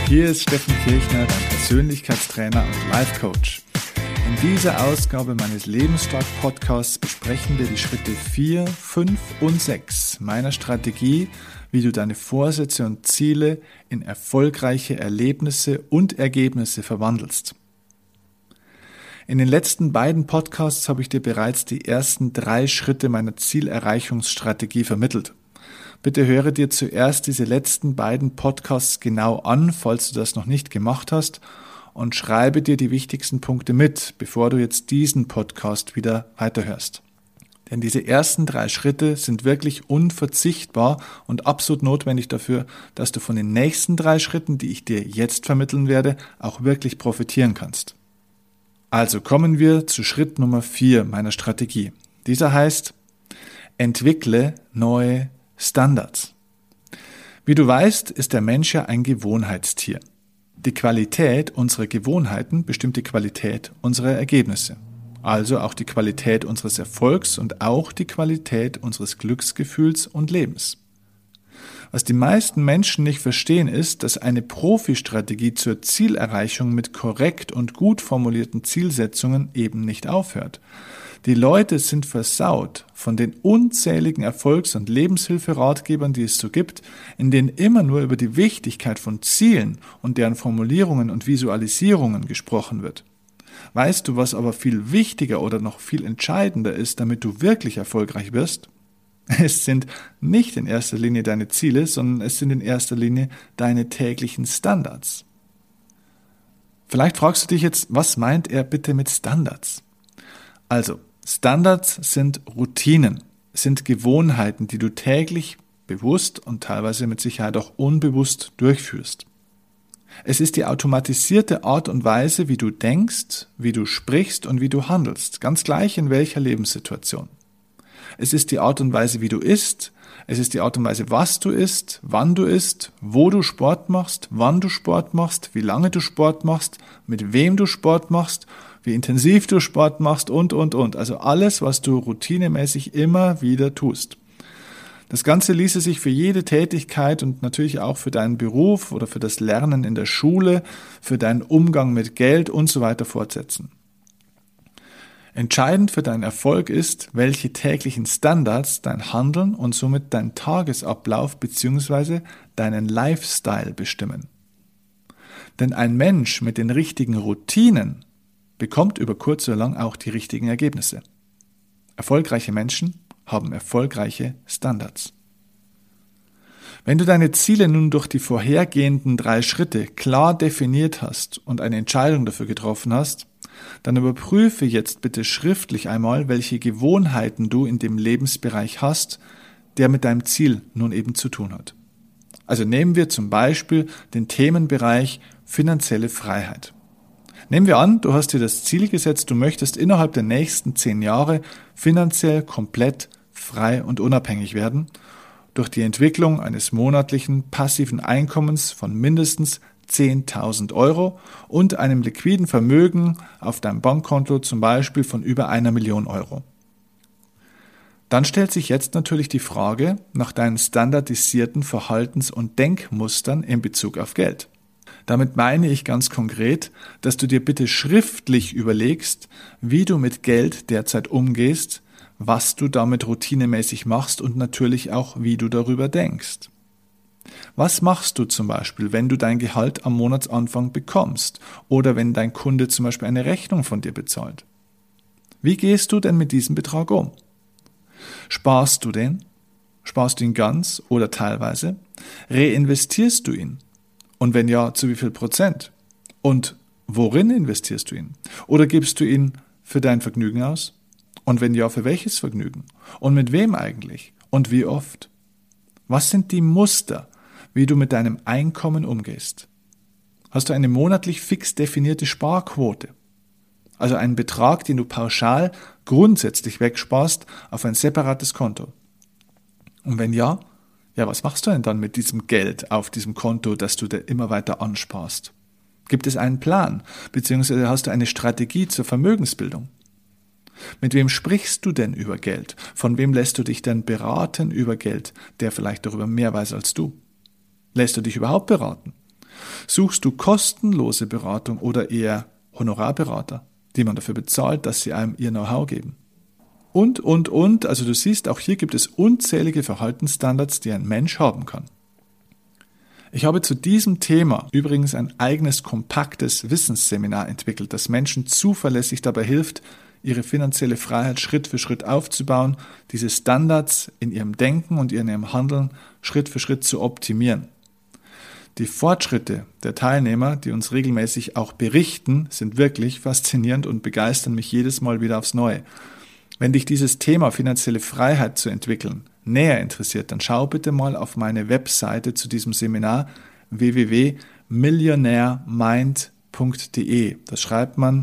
Hier ist Steffen Kirchner, dein Persönlichkeitstrainer und Life Coach. In dieser Ausgabe meines Lebensstark-Podcasts besprechen wir die Schritte 4, 5 und 6 meiner Strategie, wie du deine Vorsätze und Ziele in erfolgreiche Erlebnisse und Ergebnisse verwandelst. In den letzten beiden Podcasts habe ich dir bereits die ersten 3 Schritte meiner Zielerreichungsstrategie vermittelt. Bitte höre dir zuerst diese letzten beiden Podcasts genau an, falls du das noch nicht gemacht hast, und schreibe dir die wichtigsten Punkte mit, bevor du jetzt diesen Podcast wieder weiterhörst. Denn diese ersten 3 Schritte sind wirklich unverzichtbar und absolut notwendig dafür, dass du von den nächsten 3 Schritten, die ich dir jetzt vermitteln werde, auch wirklich profitieren kannst. Also kommen wir zu Schritt Nummer 4 meiner Strategie. Dieser heißt, entwickle neue Standards. Wie du weißt, ist der Mensch ja ein Gewohnheitstier. Die Qualität unserer Gewohnheiten bestimmt die Qualität unserer Ergebnisse. Also auch die Qualität unseres Erfolgs und auch die Qualität unseres Glücksgefühls und Lebens. Was die meisten Menschen nicht verstehen, ist, dass eine Profi-Strategie zur Zielerreichung mit korrekt und gut formulierten Zielsetzungen eben nicht aufhört. Die Leute sind versaut von den unzähligen Erfolgs- und Lebenshilferatgebern, die es so gibt, in denen immer nur über die Wichtigkeit von Zielen und deren Formulierungen und Visualisierungen gesprochen wird. Weißt du, was aber viel wichtiger oder noch viel entscheidender ist, damit du wirklich erfolgreich wirst? Es sind nicht in erster Linie deine Ziele, sondern es sind in erster Linie deine täglichen Standards. Vielleicht fragst du dich jetzt, was meint er bitte mit Standards? Also, Standards sind Routinen, sind Gewohnheiten, die du täglich bewusst und teilweise mit Sicherheit auch unbewusst durchführst. Es ist die automatisierte Art und Weise, wie du denkst, wie du sprichst und wie du handelst, ganz gleich in welcher Lebenssituation. Es ist die Art und Weise, wie du isst, es ist die Art und Weise, was du isst, wann du isst, wo du Sport machst, wann du Sport machst, wie lange du Sport machst, mit wem du Sport machst, wie intensiv du Sport machst und. Also alles, was du routinemäßig immer wieder tust. Das Ganze ließe sich für jede Tätigkeit und natürlich auch für deinen Beruf oder für das Lernen in der Schule, für deinen Umgang mit Geld und so weiter fortsetzen. Entscheidend für deinen Erfolg ist, welche täglichen Standards dein Handeln und somit dein Tagesablauf bzw. deinen Lifestyle bestimmen. Denn ein Mensch mit den richtigen Routinen bekommt über kurz oder lang auch die richtigen Ergebnisse. Erfolgreiche Menschen haben erfolgreiche Standards. Wenn du deine Ziele nun durch die vorhergehenden 3 Schritte klar definiert hast und eine Entscheidung dafür getroffen hast, dann überprüfe jetzt bitte schriftlich einmal, welche Gewohnheiten du in dem Lebensbereich hast, der mit deinem Ziel nun eben zu tun hat. Also nehmen wir zum Beispiel den Themenbereich finanzielle Freiheit. Nehmen wir an, du hast dir das Ziel gesetzt, du möchtest innerhalb der nächsten 10 Jahre finanziell komplett frei und unabhängig werden, durch die Entwicklung eines monatlichen passiven Einkommens von mindestens 10.000 Euro und einem liquiden Vermögen auf deinem Bankkonto zum Beispiel von über 1 Million Euro. Dann stellt sich jetzt natürlich die Frage nach deinen standardisierten Verhaltens- und Denkmustern in Bezug auf Geld. Damit meine ich ganz konkret, dass du dir bitte schriftlich überlegst, wie du mit Geld derzeit umgehst, was du damit routinemäßig machst und natürlich auch, wie du darüber denkst. Was machst du zum Beispiel, wenn du dein Gehalt am Monatsanfang bekommst oder wenn dein Kunde zum Beispiel eine Rechnung von dir bezahlt? Wie gehst du denn mit diesem Betrag um? Sparst du den? Sparst du ihn ganz oder teilweise? Reinvestierst du ihn? Und wenn ja, zu wie viel Prozent? Und worin investierst du ihn? Oder gibst du ihn für dein Vergnügen aus? Und wenn ja, für welches Vergnügen? Und mit wem eigentlich? Und wie oft? Was sind die Muster, wie du mit deinem Einkommen umgehst? Hast du eine monatlich fix definierte Sparquote? Also einen Betrag, den du pauschal grundsätzlich wegsparst auf ein separates Konto? Und wenn ja, was machst du denn dann mit diesem Geld auf diesem Konto, das du dir immer weiter ansparst? Gibt es einen Plan, beziehungsweise hast du eine Strategie zur Vermögensbildung? Mit wem sprichst du denn über Geld? Von wem lässt du dich denn beraten über Geld, der vielleicht darüber mehr weiß als du? Lässt du dich überhaupt beraten? Suchst du kostenlose Beratung oder eher Honorarberater, die man dafür bezahlt, dass sie einem ihr Know-how geben? Und. Also du siehst, auch hier gibt es unzählige Verhaltensstandards, die ein Mensch haben kann. Ich habe zu diesem Thema übrigens ein eigenes kompaktes Wissensseminar entwickelt, das Menschen zuverlässig dabei hilft, ihre finanzielle Freiheit Schritt für Schritt aufzubauen, diese Standards in ihrem Denken und in ihrem Handeln Schritt für Schritt zu optimieren. Die Fortschritte der Teilnehmer, die uns regelmäßig auch berichten, sind wirklich faszinierend und begeistern mich jedes Mal wieder aufs Neue. Wenn dich dieses Thema finanzielle Freiheit zu entwickeln näher interessiert, dann schau bitte mal auf meine Webseite zu diesem Seminar www.millionairemind.de. Das schreibt man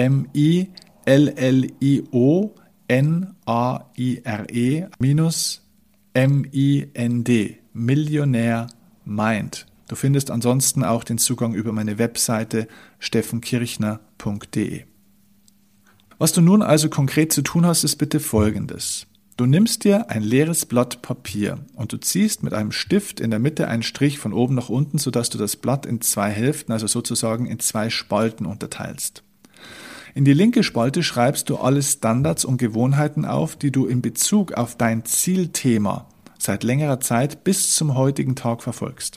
MILLIONAIRE-MIND, Millionaire Mind. Du findest ansonsten auch den Zugang über meine Webseite steffenkirchner.de. Was du nun also konkret zu tun hast, ist bitte Folgendes. Du nimmst dir ein leeres Blatt Papier und du ziehst mit einem Stift in der Mitte einen Strich von oben nach unten, sodass du das Blatt in 2 Hälften, also sozusagen in 2 Spalten unterteilst. In die linke Spalte schreibst du alle Standards und Gewohnheiten auf, die du in Bezug auf dein Zielthema seit längerer Zeit bis zum heutigen Tag verfolgst.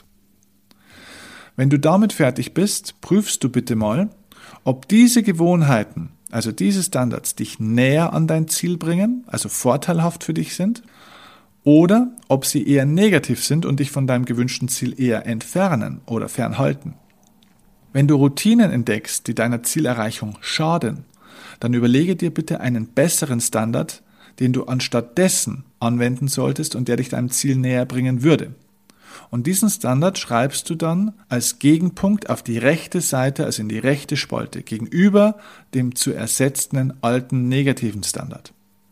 Wenn du damit fertig bist, prüfst du bitte mal, ob diese Gewohnheiten, also diese Standards, dich näher an dein Ziel bringen, also vorteilhaft für dich sind, oder ob sie eher negativ sind und dich von deinem gewünschten Ziel eher entfernen oder fernhalten. Wenn du Routinen entdeckst, die deiner Zielerreichung schaden, dann überlege dir bitte einen besseren Standard, den du anstatt dessen anwenden solltest und der dich deinem Ziel näher bringen würde. Und diesen Standard schreibst du dann als Gegenpunkt auf die rechte Seite, also in die rechte Spalte, gegenüber dem zu ersetzenden alten negativen Standard.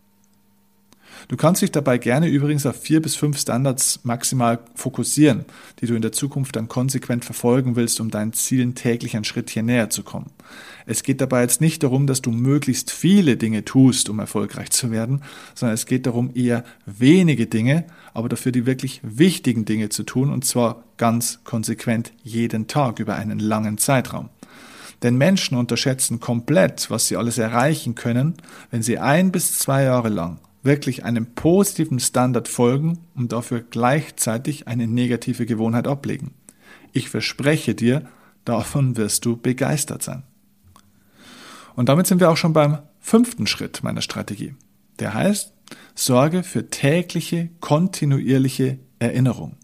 Du kannst dich dabei gerne übrigens auf 4 bis 5 Standards maximal fokussieren, die du in der Zukunft dann konsequent verfolgen willst, um deinen Zielen täglich ein Schrittchen näher zu kommen. Es geht dabei jetzt nicht darum, dass du möglichst viele Dinge tust, um erfolgreich zu werden, sondern es geht darum, eher wenige Dinge, aber dafür die wirklich wichtigen Dinge zu tun, und zwar ganz konsequent jeden Tag über einen langen Zeitraum. Denn Menschen unterschätzen komplett, was sie alles erreichen können, wenn sie 1 bis 2 Jahre lang wirklich einem positiven Standard folgen und dafür gleichzeitig eine negative Gewohnheit ablegen. Ich verspreche dir, davon wirst du begeistert sein. Und damit sind wir auch schon beim 5. Schritt meiner Strategie. Der heißt, sorge für tägliche, kontinuierliche Erinnerung.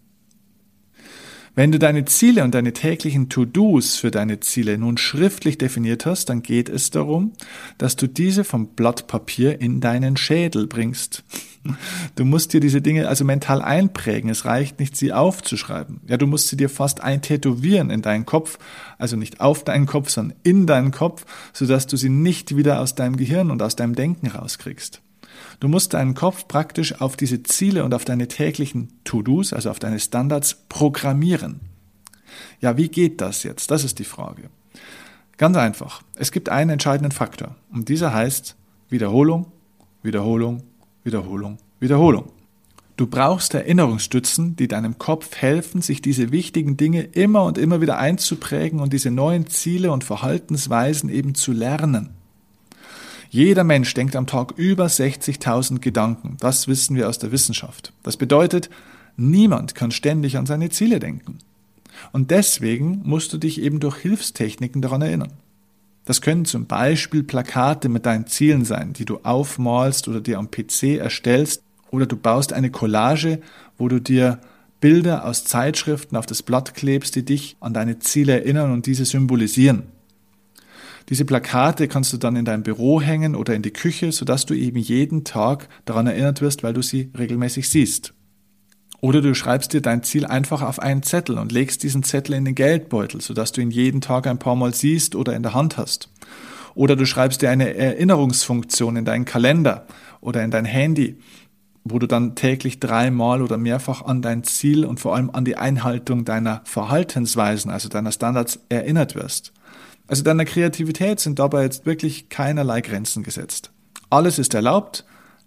Wenn du deine Ziele und deine täglichen To-Dos für deine Ziele nun schriftlich definiert hast, dann geht es darum, dass du diese vom Blatt Papier in deinen Schädel bringst. Du musst dir diese Dinge also mental einprägen. Es reicht nicht, sie aufzuschreiben. Ja, du musst sie dir fast eintätowieren in deinen Kopf, also nicht auf deinen Kopf, sondern in deinen Kopf, sodass du sie nicht wieder aus deinem Gehirn und aus deinem Denken rauskriegst. Du musst deinen Kopf praktisch auf diese Ziele und auf deine täglichen To-Dos, also auf deine Standards, programmieren. Ja, wie geht das jetzt? Das ist die Frage. Ganz einfach. Es gibt einen entscheidenden Faktor und dieser heißt Wiederholung, Wiederholung, Wiederholung, Wiederholung. Du brauchst Erinnerungsstützen, die deinem Kopf helfen, sich diese wichtigen Dinge immer und immer wieder einzuprägen und diese neuen Ziele und Verhaltensweisen eben zu lernen. Jeder Mensch denkt am Tag über 60.000 Gedanken. Das wissen wir aus der Wissenschaft. Das bedeutet, niemand kann ständig an seine Ziele denken. Und deswegen musst du dich eben durch Hilfstechniken daran erinnern. Das können zum Beispiel Plakate mit deinen Zielen sein, die du aufmalst oder dir am PC erstellst, oder du baust eine Collage, wo du dir Bilder aus Zeitschriften auf das Blatt klebst, die dich an deine Ziele erinnern und diese symbolisieren. Diese Plakate kannst du dann in dein Büro hängen oder in die Küche, sodass du eben jeden Tag daran erinnert wirst, weil du sie regelmäßig siehst. Oder du schreibst dir dein Ziel einfach auf einen Zettel und legst diesen Zettel in den Geldbeutel, sodass du ihn jeden Tag ein paar Mal siehst oder in der Hand hast. Oder du schreibst dir eine Erinnerungsfunktion in deinen Kalender oder in dein Handy, wo du dann täglich 3 Mal oder mehrfach an dein Ziel und vor allem an die Einhaltung deiner Verhaltensweisen, also deiner Standards, erinnert wirst. Also deiner Kreativität sind dabei jetzt wirklich keinerlei Grenzen gesetzt. Alles ist erlaubt,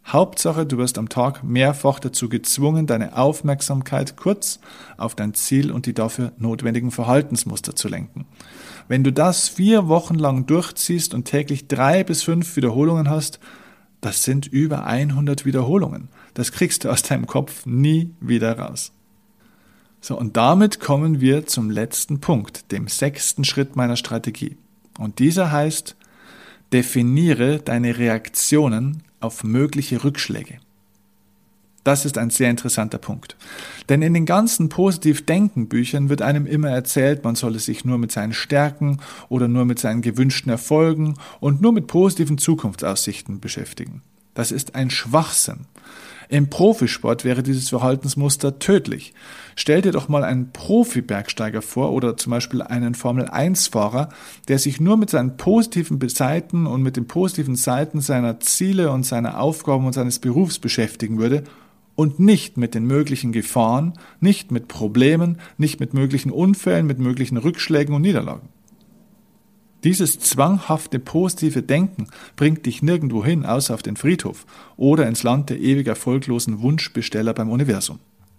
Hauptsache, du wirst am Tag mehrfach dazu gezwungen, deine Aufmerksamkeit kurz auf dein Ziel und die dafür notwendigen Verhaltensmuster zu lenken. Wenn du das 4 Wochen lang durchziehst und täglich 3 bis 5 Wiederholungen hast, das sind über 100 Wiederholungen. Das kriegst du aus deinem Kopf nie wieder raus. So, und damit kommen wir zum letzten Punkt, dem 6. Schritt meiner Strategie. Und dieser heißt, definiere deine Reaktionen auf mögliche Rückschläge. Das ist ein sehr interessanter Punkt. Denn in den ganzen Positiv-Denken-Büchern wird einem immer erzählt, man solle sich nur mit seinen Stärken oder nur mit seinen gewünschten Erfolgen und nur mit positiven Zukunftsaussichten beschäftigen. Das ist ein Schwachsinn. Im Profisport wäre dieses Verhaltensmuster tödlich. Stell dir doch mal einen Profi-Bergsteiger vor oder zum Beispiel einen Formel-1-Fahrer, der sich nur mit seinen positiven Seiten und mit den positiven Seiten seiner Ziele und seiner Aufgaben und seines Berufs beschäftigen würde und nicht mit den möglichen Gefahren, nicht mit Problemen, nicht mit möglichen Unfällen, mit möglichen Rückschlägen und Niederlagen. Dieses zwanghafte positive Denken bringt dich nirgendwo hin, außer auf den Friedhof oder ins Land der ewig erfolglosen Wunschbesteller beim Universum.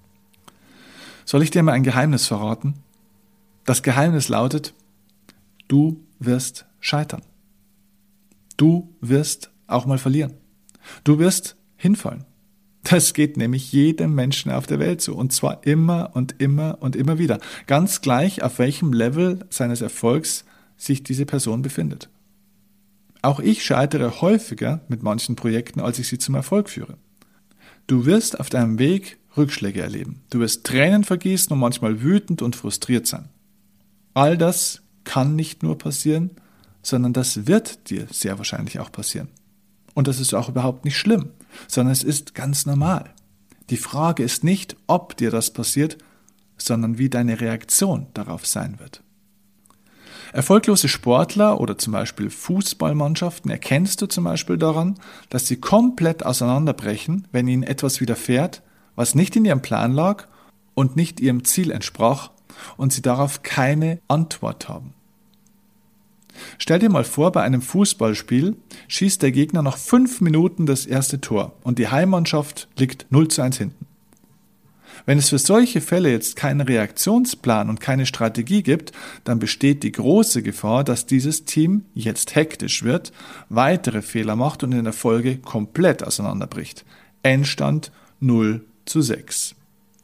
Soll ich dir mal ein Geheimnis verraten? Das Geheimnis lautet, du wirst scheitern. Du wirst auch mal verlieren. Du wirst hinfallen. Das geht nämlich jedem Menschen auf der Welt so, und zwar immer und immer und immer wieder. Ganz gleich, auf welchem Level seines Erfolgs sich diese Person befindet. Auch ich scheitere häufiger mit manchen Projekten, als ich sie zum Erfolg führe. Du wirst auf deinem Weg Rückschläge erleben. Du wirst Tränen vergießen und manchmal wütend und frustriert sein. All das kann nicht nur passieren, sondern das wird dir sehr wahrscheinlich auch passieren. Und das ist auch überhaupt nicht schlimm, sondern es ist ganz normal. Die Frage ist nicht, ob dir das passiert, sondern wie deine Reaktion darauf sein wird. Erfolglose Sportler oder zum Beispiel Fußballmannschaften erkennst du zum Beispiel daran, dass sie komplett auseinanderbrechen, wenn ihnen etwas widerfährt, was nicht in ihrem Plan lag und nicht ihrem Ziel entsprach und sie darauf keine Antwort haben. Stell dir mal vor, bei einem Fußballspiel schießt der Gegner nach 5 Minuten das erste Tor und die Heimmannschaft liegt 0:1 hinten. Wenn es für solche Fälle jetzt keinen Reaktionsplan und keine Strategie gibt, dann besteht die große Gefahr, dass dieses Team jetzt hektisch wird, weitere Fehler macht und in der Folge komplett auseinanderbricht. Endstand 0:6.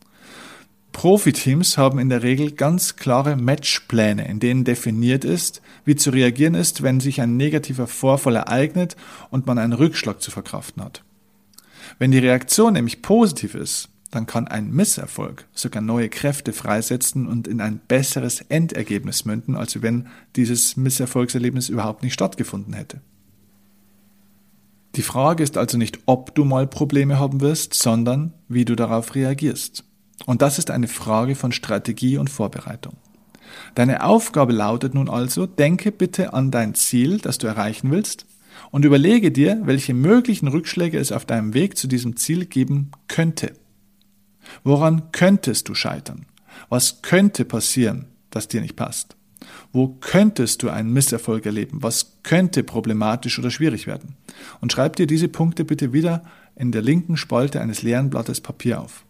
Profiteams haben in der Regel ganz klare Matchpläne, in denen definiert ist, wie zu reagieren ist, wenn sich ein negativer Vorfall ereignet und man einen Rückschlag zu verkraften hat. Wenn die Reaktion nämlich positiv ist, dann kann ein Misserfolg sogar neue Kräfte freisetzen und in ein besseres Endergebnis münden, als wenn dieses Misserfolgserlebnis überhaupt nicht stattgefunden hätte. Die Frage ist also nicht, ob du mal Probleme haben wirst, sondern wie du darauf reagierst. Und das ist eine Frage von Strategie und Vorbereitung. Deine Aufgabe lautet nun also, denke bitte an dein Ziel, das du erreichen willst, und überlege dir, welche möglichen Rückschläge es auf deinem Weg zu diesem Ziel geben könnte. Woran könntest du scheitern? Was könnte passieren, das dir nicht passt? Wo könntest du einen Misserfolg erleben? Was könnte problematisch oder schwierig werden? Und schreib dir diese Punkte bitte wieder in der linken Spalte eines leeren Blattes Papier auf.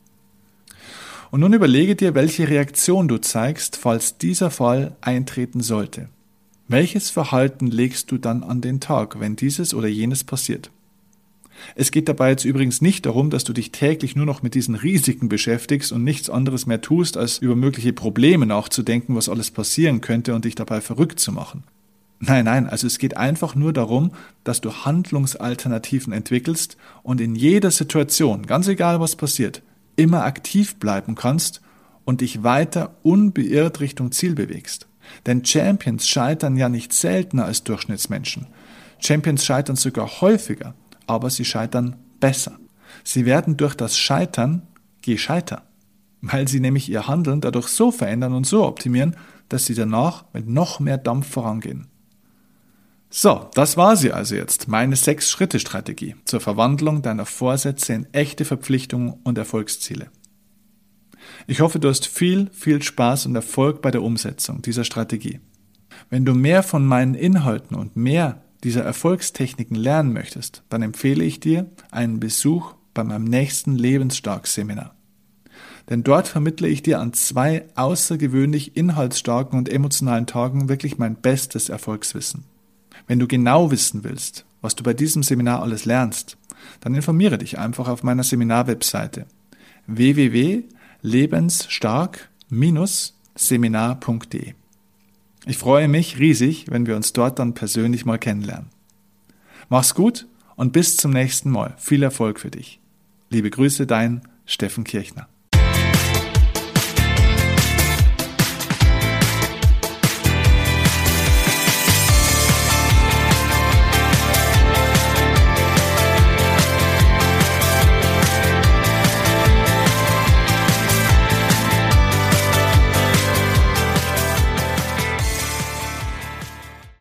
Und nun überlege dir, welche Reaktion du zeigst, falls dieser Fall eintreten sollte. Welches Verhalten legst du dann an den Tag, wenn dieses oder jenes passiert? Es geht dabei jetzt übrigens nicht darum, dass du dich täglich nur noch mit diesen Risiken beschäftigst und nichts anderes mehr tust, als über mögliche Probleme nachzudenken, was alles passieren könnte und dich dabei verrückt zu machen. Nein, also es geht einfach nur darum, dass du Handlungsalternativen entwickelst und in jeder Situation, ganz egal was passiert, immer aktiv bleiben kannst und dich weiter unbeirrt Richtung Ziel bewegst. Denn Champions scheitern ja nicht seltener als Durchschnittsmenschen. Champions scheitern sogar häufiger, aber sie scheitern besser. Sie werden durch das Scheitern gescheiter, weil sie nämlich ihr Handeln dadurch so verändern und so optimieren, dass sie danach mit noch mehr Dampf vorangehen. So, das war sie also jetzt, meine 6-Schritte-Strategie zur Verwandlung deiner Vorsätze in echte Verpflichtungen und Erfolgsziele. Ich hoffe, du hast viel Spaß und Erfolg bei der Umsetzung dieser Strategie. Wenn du mehr von meinen Inhalten und mehr dieser Erfolgstechniken lernen möchtest, dann empfehle ich dir einen Besuch bei meinem nächsten Lebensstark-Seminar. Denn dort vermittle ich dir an 2 außergewöhnlich inhaltsstarken und emotionalen Tagen wirklich mein bestes Erfolgswissen. Wenn du genau wissen willst, was du bei diesem Seminar alles lernst, dann informiere dich einfach auf meiner Seminarwebseite www.lebensstark-seminar.de. Ich freue mich riesig, wenn wir uns dort dann persönlich mal kennenlernen. Mach's gut und bis zum nächsten Mal. Viel Erfolg für dich. Liebe Grüße, dein Steffen Kirchner.